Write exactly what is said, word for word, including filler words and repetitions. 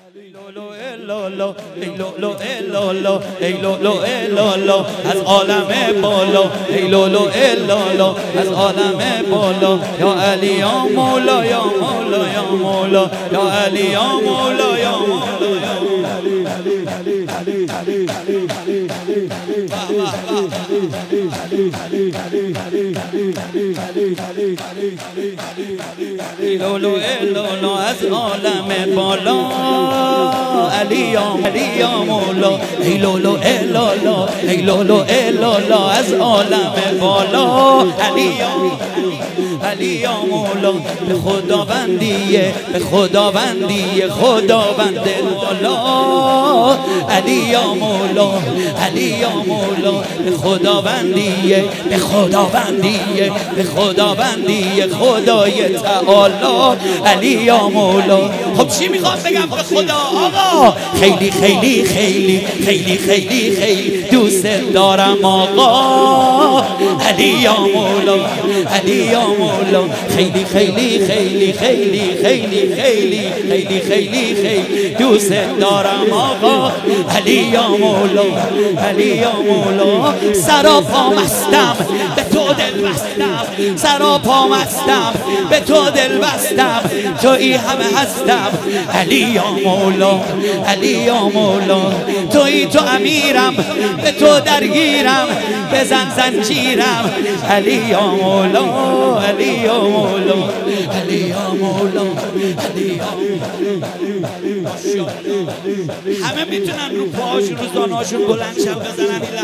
لولو لولو ای لولو لولو ای لولو لولو از عالم بالا ای لولو لولو از عالم بالا یا علی یا مولا یا مولا یا مولا یا علی یا مولا یا مولا یا لولو لولو از عالم بالا علی یا علی یا مولا ای لولو لولو ای لولو لولو از عالم بالا علی یا علی یا مولا به خداوندیه به خداوندیه خداوند بالا علی یا مولا علی یا مولا به خداوندیه به خداوندیه به خداوندیه خدای تعالی علی یا مولا. خب چی میخوام بگم به خدا آقا؟ خیلی خیلی خیلی خیلی خیلی خیلی دوست دارم آقا علی یا مولا علی یا مولا خیلی خیلی خیلی خیلی خیلی خیلی خیلی خیلی خیلی دوست دارم آقا علی یا مولا علی یا مولا. سراپا مستم به تو دل بستم سراپا مستم به تو دل بستم تویی همه هستم علی یا مولا علی یا مولا تویی تو امیرم به تو درگیرم بزن زنجیرم علی یا مولا علی یا مولا علی یا مولا علی یا مولا. همه میتونن رو پاهاشون رو زانوهاشون بلند شن بزنن.